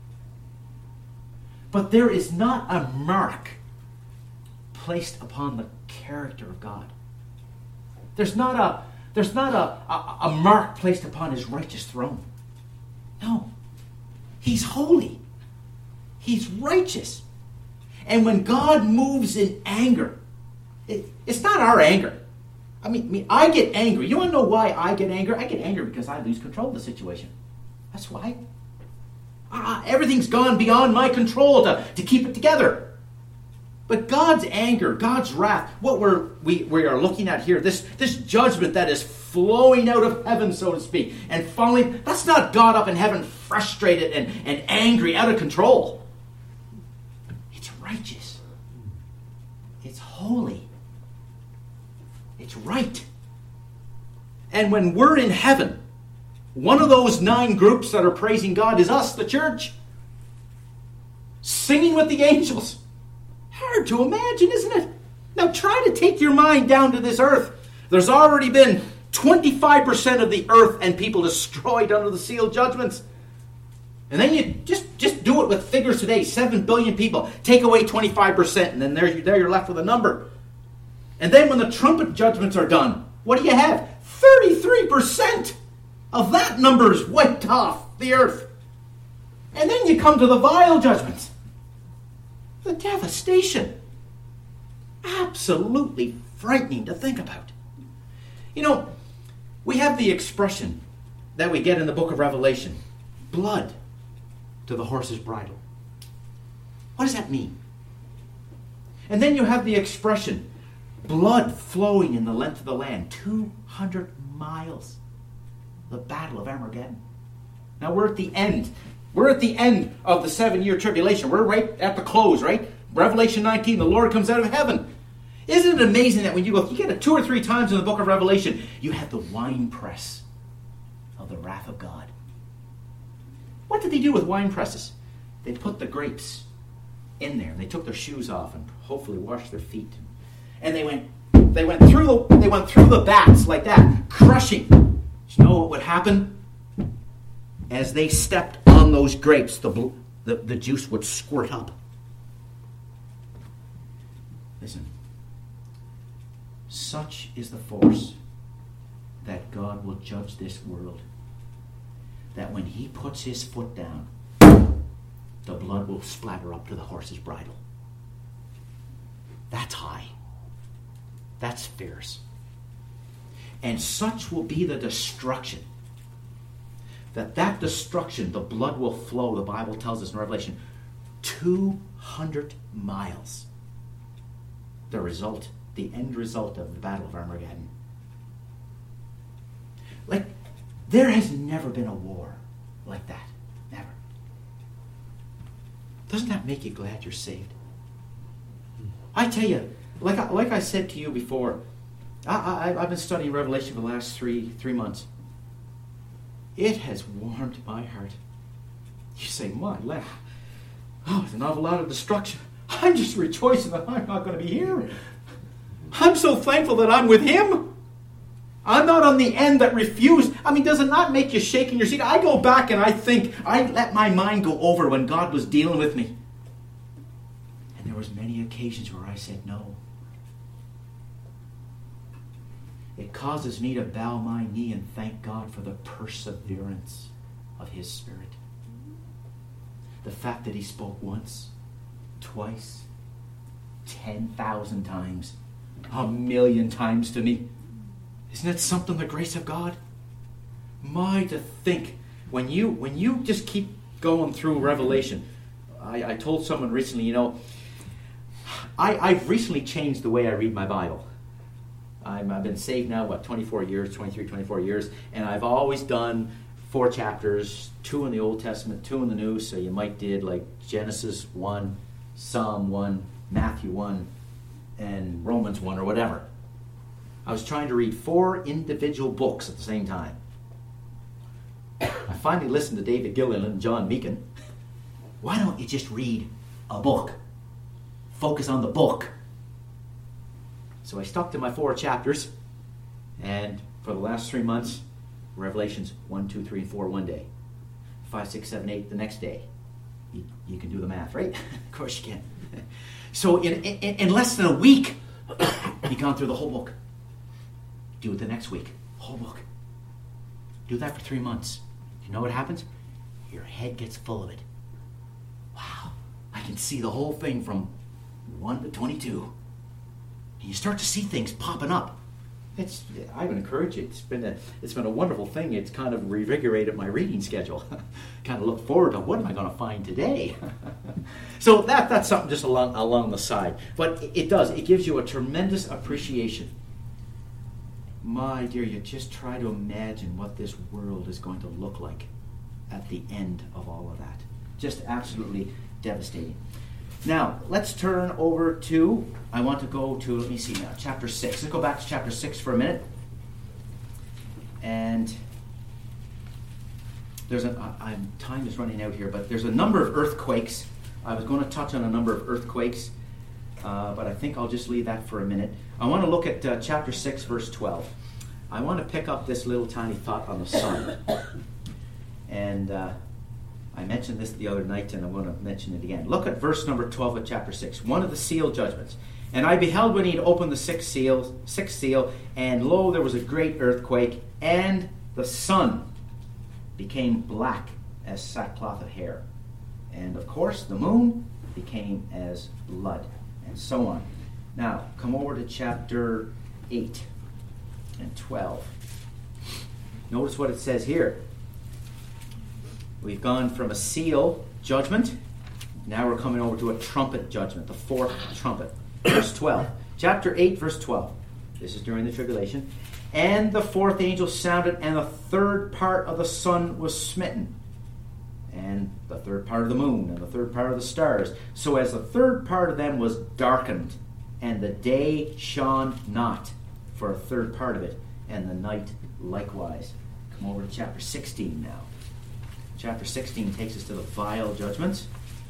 But there is not a mark placed upon the character of God. There's not a, there's not a, a, a mark placed upon His righteous throne. No. He's holy. He's righteous. And when God moves in anger, it, it's not our anger. I mean, I mean, I get angry. You want to know why I get angry? I get angry because I lose control of the situation. That's why. Uh, everything's gone beyond my control to, to keep it together. But God's anger, God's wrath, what we're, we, we are looking at here, this, this judgment that is flowing out of heaven, so to speak, and falling, that's not God up in heaven frustrated and, and angry, out of control. It's righteous. It's holy. It's right. And when we're in heaven, one of those nine groups that are praising God is us, the church. Singing with the angels. Hard to imagine, isn't it? Now try to take your mind down to this earth. There's already been twenty-five percent of the earth and people destroyed under the sealed judgments. And then you just, just do it with figures today. seven billion people. Take away twenty-five percent and then there, there you're left with a number. And then when the trumpet judgments are done, what do you have? thirty-three percent of that number is wiped off the earth. And then you come to the vial judgments. The devastation. Absolutely frightening to think about. You know, we have the expression that we get in the book of Revelation. Blood to the horse's bridle. What does that mean? And then you have the expression blood flowing in the length of the land. two hundred miles. The Battle of Armageddon. Now we're at the end. We're at the end of the seven-year tribulation. We're right at the close, right? Revelation nineteen, the Lord comes out of heaven. Isn't it amazing that when you go, you get it two or three times in the book of Revelation, you have the winepress of the wrath of God. What did they do with wine presses? They put the grapes in there. They took their shoes off and hopefully washed their feet. And they went, they went through the, they went through the vats like that, crushing. Do you know what would happen? As they stepped on those grapes, the, the, the juice would squirt up. Listen. Such is the force that God will judge this world, that when He puts His foot down, the blood will splatter up to the horse's bridle. That's high. That's fierce. And such will be the destruction, that that destruction, the blood will flow, the Bible tells us in Revelation, two hundred miles. The result, the end result of the Battle of Armageddon. Like, there has never been a war like that. Never. Doesn't that make you glad you're saved? I tell you, like I, like I said to you before, I, I, I've been studying Revelation for the last three, three months. It has warmed my heart. You say, my, oh, there's an awful lot of destruction. I'm just rejoicing that I'm not going to be here. I'm so thankful that I'm with him. I'm not on the end that refused. I mean, does it not make you shake in your seat? I go back and I think, I let my mind go over when God was dealing with me. And there was many occasions where I said no. It causes me to bow my knee and thank God for the perseverance of his Spirit. The fact that he spoke once, twice, ten thousand times, a million times to me. Isn't it something, the grace of God? My, to think, when you when you just keep going through Revelation, I, I told someone recently, you know, I, I've recently changed the way I read my Bible. I'm, I've been saved now, what, twenty-four years, twenty-three, twenty-four years, and I've always done four chapters, two in the Old Testament, two in the New, so you might did like Genesis one, Psalm one, Matthew one, and Romans one, or whatever. I was trying to read four individual books at the same time. I finally listened to David Gilliland and John Meekin. Why don't you just read a book? Focus on the book. So I stuck to my four chapters, and for the last three months, Revelations one, two, three, and four one day. five, six, seven, eight the next day. You, you can do the math, right? Of course you can. So in, in, in less than a week, you've gone through the whole book. Do it the next week. Whole book. Do that for three months. You know what happens? Your head gets full of it. Wow. I can see the whole thing from one to twenty-two. And you start to see things popping up. It's, I would encourage you. It's been a, it's been a wonderful thing. It's kind of revigorated my reading schedule. Kind of look forward to what am I going to find today. So that that's something just along along the side. But it, it does. It gives you a tremendous appreciation. My dear, you just try to imagine what this world is going to look like at the end of all of that. Just absolutely devastating. Now, let's turn over to, I want to go to, let me see now, chapter six. Let's go back to chapter six for a minute. And there's a, I, I'm, time is running out here, but there's a number of earthquakes. I was going to touch on a number of earthquakes, uh, but I think I'll just leave that for a minute. I want to look at uh, chapter six, verse twelve. I want to pick up this little tiny thought on the sun. And uh, I mentioned this the other night, and I want to mention it again. Look at verse number twelve of chapter six, one of the seal judgments. And I beheld when he had opened the sixth seal, sixth seal, and lo, there was a great earthquake, and the sun became black as sackcloth of hair. And of course, the moon became as blood, and so on. Now, come over to chapter eight and twelve. Notice what it says here. We've gone from a seal judgment. Now we're coming over to a trumpet judgment, the fourth trumpet. Verse twelve. Chapter eight, verse twelve. This is during the tribulation. And the fourth angel sounded, and the third part of the sun was smitten, and the third part of the moon, and the third part of the stars, so as the third part of them was darkened, and the day shone not for a third part of it, and the night likewise. Come over to chapter sixteen now. Chapter sixteen takes us to the vial judgments.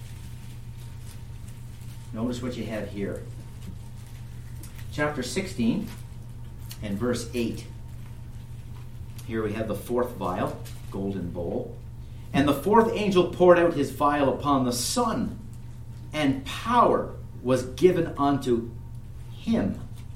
Notice what you have here. Chapter sixteen and verse eight. Here we have the fourth vial, golden bowl. And the fourth angel poured out his vial upon the sun, and power was given unto him.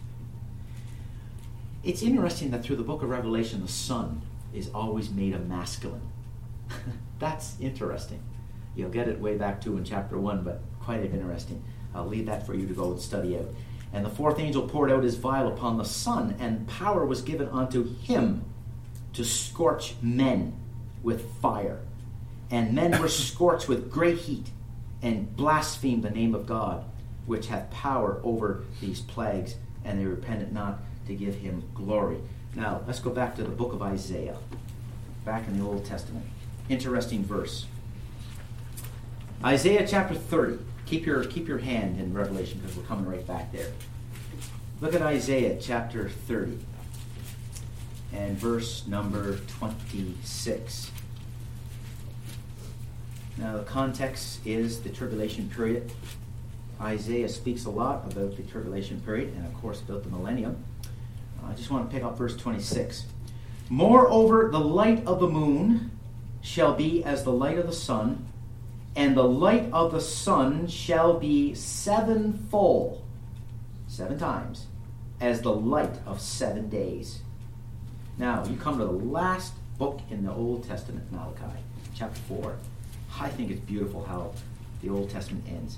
It's interesting that through the book of Revelation, the sun is always made a masculine. That's interesting. You'll get it way back to in chapter one, but quite interesting. I'll leave that for you to go and study out. And the fourth angel poured out his vial upon the sun, and power was given unto him to scorch men with fire. And men were scorched with great heat, and blasphemed the name of God, which hath power over these plagues, and they repented not to give him glory. Now, let's go back to the book of Isaiah, back in the Old Testament. Interesting verse. Isaiah chapter thirty. Keep your, keep your hand in Revelation, because we're coming right back there. Look at Isaiah chapter thirty and verse number twenty-six. Now, the context is the tribulation period. Isaiah speaks a lot about the tribulation period and, of course, about the millennium. I just want to pick up verse twenty-six. Moreover, the light of the moon shall be as the light of the sun, and the light of the sun shall be sevenfold, seven times, as the light of seven days. Now, you come to the last book in the Old Testament, Malachi, chapter four. I think it's beautiful how the Old Testament ends.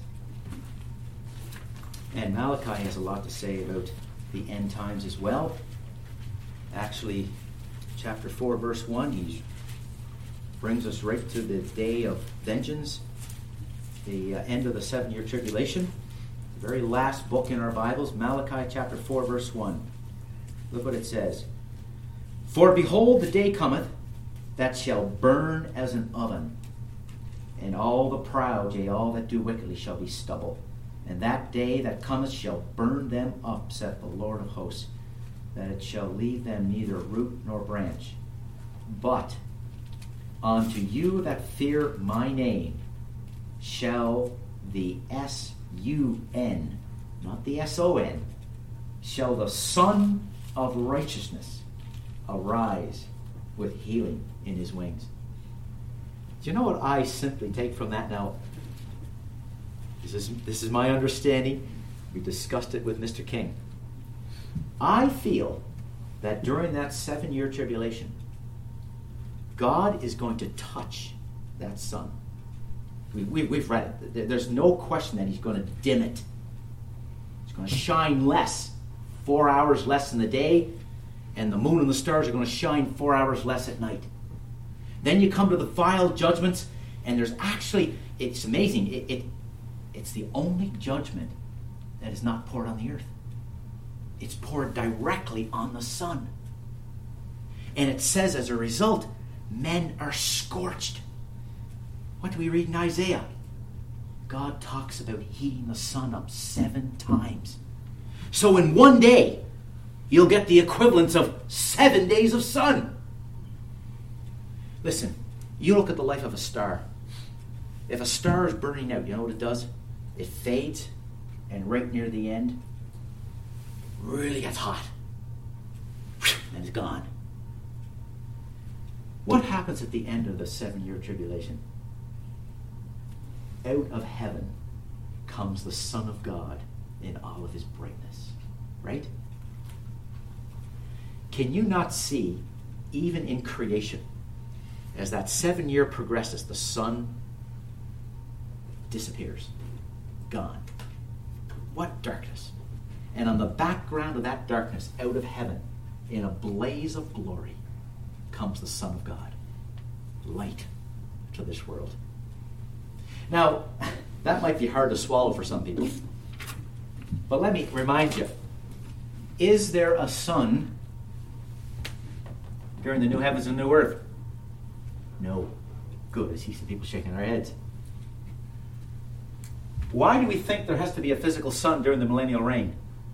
And Malachi has a lot to say about the end times as well. Actually, chapter four, verse one, he brings us right to the day of vengeance, the uh, end of the seven-year tribulation. The very last book in our Bibles, Malachi chapter four, verse one. Look what it says. For behold, the day cometh that shall burn as an oven, and all the proud, yea, all that do wickedly, shall be stubble. And that day that cometh shall burn them up, saith the Lord of hosts, that it shall leave them neither root nor branch. But unto you that fear my name shall the S U N, not the S O N, shall the Son of Righteousness arise with healing in his wings. Do you know what I simply take from that now? This is, this is my understanding. We discussed it with Mister King. I feel that during that seven-year tribulation, God is going to touch that sun. We, we, we've read it. There's no question that he's going to dim it. It's going to shine less, four hours less in the day, and the moon and the stars are going to shine four hours less at night. Then you come to the final judgments, and there's actually, it's amazing, it, it it's the only judgment that is not poured on the earth. It's poured directly on the sun. And it says as a result, men are scorched. What do we read in Isaiah? God talks about heating the sun up seven times. So in one day, you'll get the equivalence of seven days of sun. Listen, you look at the life of a star. If a star is burning out, you know what it does? It fades, and right near the end, really gets hot. And it's gone. What happens at the end of the seven-year tribulation? Out of heaven comes the Son of God in all of his brightness. Right? Can you not see, even in creation, as that seven year progresses, the sun disappears. Gone. What darkness. And on the background of that darkness, out of heaven, in a blaze of glory, comes the Son of God. Light to this world. Now, that might be hard to swallow for some people. But let me remind you, is there a sun during the new heavens and new earth? No. Good. I see some people shaking their heads. Why do we think there has to be a physical sun during the millennial reign?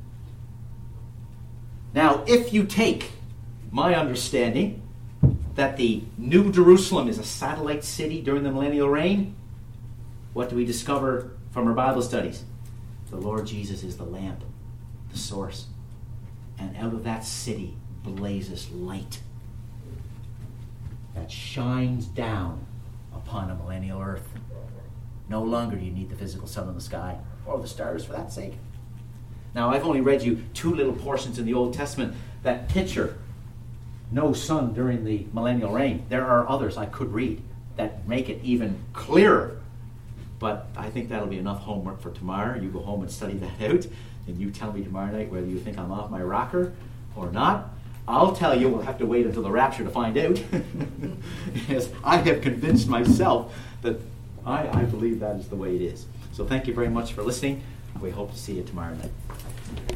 Now, if you take my understanding that the New Jerusalem is a satellite city during the millennial reign, what do we discover from our Bible studies? The Lord Jesus is the lamp, the source. And out of that city blazes light that shines down upon a millennial earth. No longer do you need the physical sun in the sky, or the stars for that sake. Now, I've only read you two little portions in the Old Testament that picture no sun during the millennial reign. There are others I could read that make it even clearer. But I think that'll be enough homework for tomorrow. You go home and study that out, and you tell me tomorrow night whether you think I'm off my rocker or not. I'll tell you, we'll have to wait until the rapture to find out. Yes, I have convinced myself that I, I believe that is the way it is. So thank you very much for listening. We hope to see you tomorrow night.